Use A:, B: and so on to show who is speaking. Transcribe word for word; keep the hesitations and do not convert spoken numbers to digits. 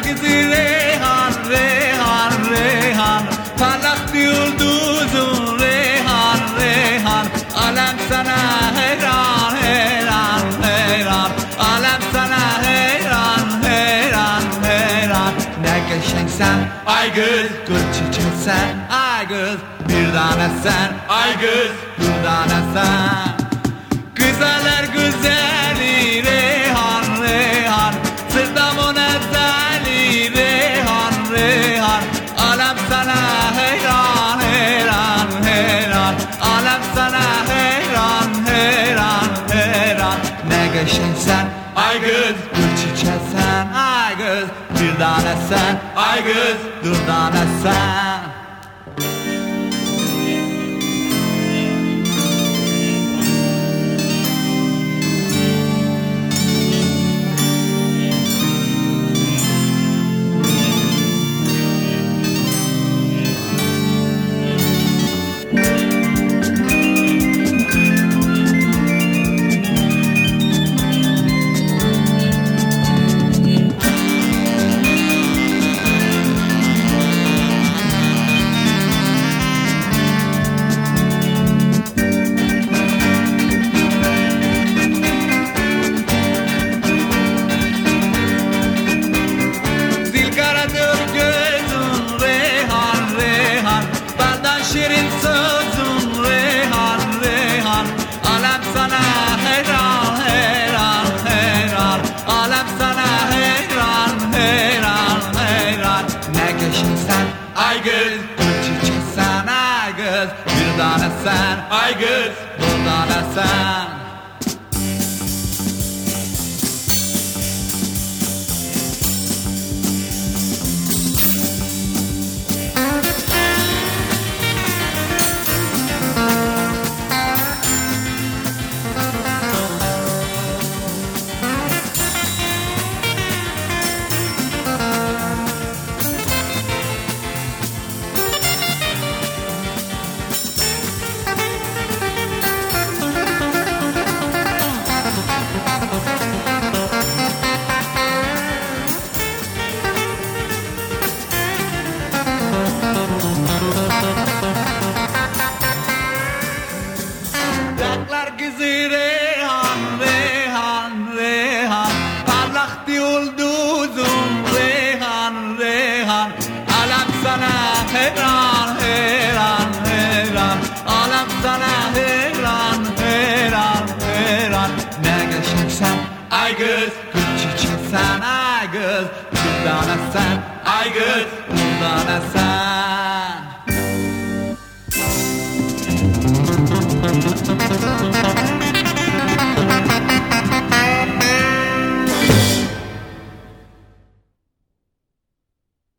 A: kızı Reyhan, Reyhan, Reyhan. Parlak yıldızın Reyhan, Reyhan. Alem sana hayran, hayran, hayran. Alem sana hayran, hayran, hayran. Ne geçensen ay kız, gül çiçeksen ay kız. Bir tane sen ay kız, bir tane sen. Güzeller güzeli Reyhan, Reyhan. Sırtımın ezeli Reyhan, Reyhan. Alem sana hayran, hayran, hayran. Alem sana hayran, hayran, hayran. Ne geçensen ay kız, gül çiçeksen ay kız. Bir tane sen ay kız, bir tane sen. Şirin sözün Reyhan, Reyhan. Alem sana hayran, hayran, hayran. Alem sana hayran, hayran, hayran. Ne geçinsen ay kız, gül çiçeksen ay kız. Bir tane sen ay kız, bir tane sen. Dağlar kızı Reyhan, Reyhan, Reyhan. Parlak yıldızın Reyhan, Reyhan. Alem sana hayran, hayran, hayran. Alem sana hayran, hayran, hayran. Ne geçersen ay kız, gül çiçeksen ay kız. Bir tane sen ay kız, bir tane sen.